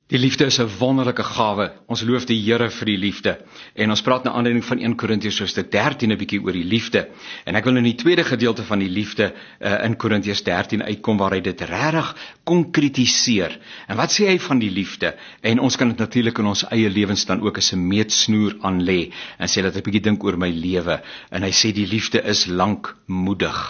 Die liefde is 'n wonderlike gawe. Ons loof die Here vir die liefde. En ons praat na aanleiding van 1 Korintiërs hoofstuk 13 'n bietjie oor die liefde. En ek wil in die tweede gedeelte van die liefde in Korintiërs 13 uitkom waar hy dit regtig konkretiseer. En wat sê hy van die liefde? En ons kan dit natuurlik in ons eie lewens dan ook as 'n meetsnoer aan lê en sê dat ek 'n bietjie dink oor my lewe. En hy sê die liefde is lankmoedig.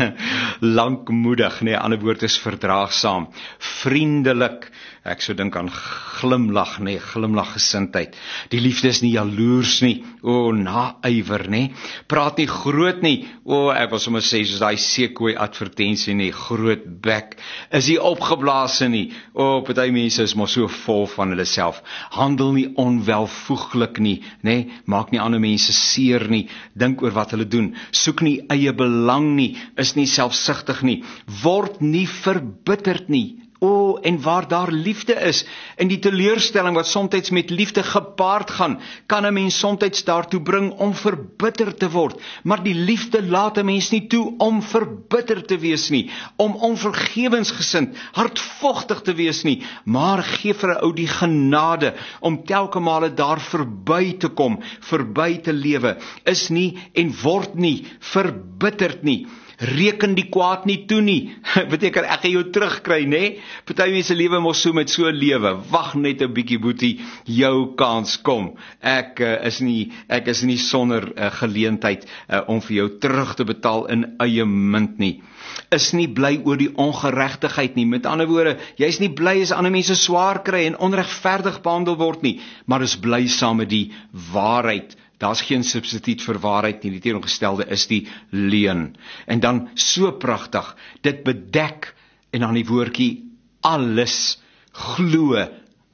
Lankmoedig, nee, 'n ander woord is verdraagsaam, vriendelik. Ek sou dink aan glimlag, nee, glimlaggesindheid. Die liefde is nie jaloers nie, naïwer, nee. Praat nie groot nie, ek wil sommer sê, soos daai Sequoia advertensie nie, groot bek. Is nie opgeblaase nie, party mense is maar so vol van hulle self. Handel nie onwelvoeglik nie, nee. Maak nie ander mense seer nie, dink oor wat hulle doen. Soek nie eie belang nie, is nie selfsugtig nie. Word nie verbitterd nie. En waar daar liefde is, en die teleurstelling wat soms met liefde gepaard gaan, kan 'n mens soms daartoe bring om verbitterd te word. Maar die liefde laat 'n mens nie toe om verbitterd te wees nie, om onvergewensgesind, hardvochtig te wees nie, maar gee vir 'n ou die genade om telke male daar verby te kom, verby te lewe, is nie en word nie verbitterd nie. Reken die kwaad nie toe nie. Beteken ek gaan jou terugkry, né? Party mense lewe mos so met so 'n lewe. Wag net 'n bietjie boetie, jou kans kom. Ek is nie sonder geleentheid om vir jou terug te betaal in eie munt nie. Is nie bly oor die ongeregtigheid nie. Met ander woorde, jy's nie bly as ander mense swaar kry en onregverdig behandel word nie, maar is bly saam met die waarheid. Daar's geen substituut vir waarheid nie, die teenoorgestelde is die leuen. En dan so pragtig, dit bedek, en dan die woordjie alles, glo,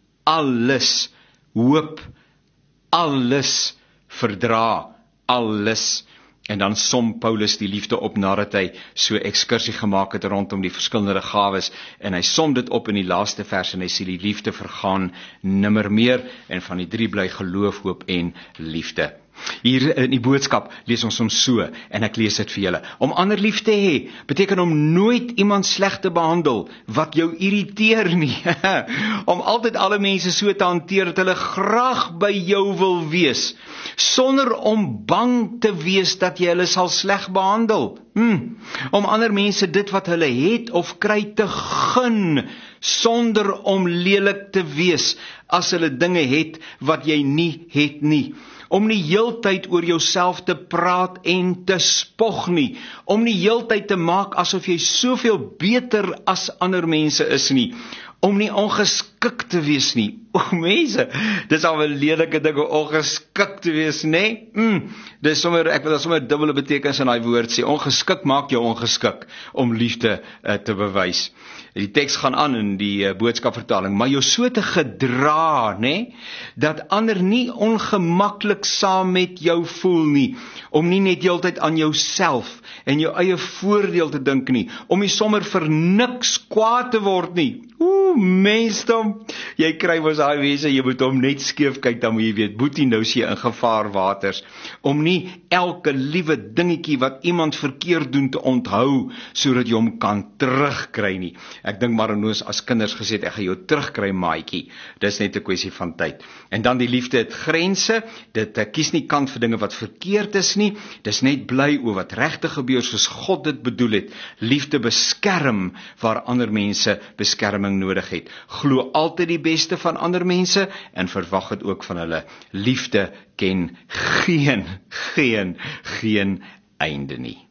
alles, hoop, alles, verdra, alles. En dan som Paulus die liefde op nadat hy so ekskursie gemaak het rondom die verskillende gawes, en hy som dit op in die laaste vers, en hy sê die liefde vergaan nimmer meer, en van die 3 bly geloof, hoop en liefde. Hier in die boodskap lees ons hom so, en ek lees dit vir julle. Om ander lief te hê, beteken om nooit iemand sleg te behandel, wat jou irriteer nie. Om altyd alle mense so te hanteer, dat hulle graag by jou wil wees, sonder om bang te wees dat jy hulle sal sleg behandel. Om ander mense dit wat hulle het of kry te gun, sonder om lelik te wees, as hulle dinge het wat jy nie het nie. Om nie heeltyd oor jouself te praat en te spog nie. Om nie heeltyd te maak asof jy soveel beter as ander mense is nie. Om nie ongeskik te wees nie. Mense, dis al 'n lelike ding, ongeskik te wees, né? Dis sommer, ek wil daar sommer 'n dubbele betekenis in daai woord sê. Ongeskik maak jou ongeskik om liefde te bewys. Die teks gaan aan in die boodskapvertaling, maar jou so te gedra, né, dat ander nie ongemaklik saam met jou voel nie, om nie net heeltyd aan jouself en jou eie voordeel te dink nie, om nie sommer vir niks kwaad te word nie. Mensdom, jy kry mos daai mense, jy moet hom net skeef kyk, dan moet jy weet, boetie, nou is jy in gevaarwaters, om nie elke liewe dingetjie wat iemand verkeerd doen te onthou, sodat jy hom kan terugkry nie. Ek dink maar ons as kinders gesê, ek gaan jou terugkry, maatjie. Dis net 'n kwessie van tyd. En dan die liefde het grense, dit kies nie kant vir dinge wat verkeerd is nie, dis net bly oor wat regtig gebeur, soos God dit bedoel het. Liefde beskerm waar ander mense beskerming nodig het. Glo altyd die beste van ander mense en verwag dit ook van hulle. Liefde ken geen einde nie.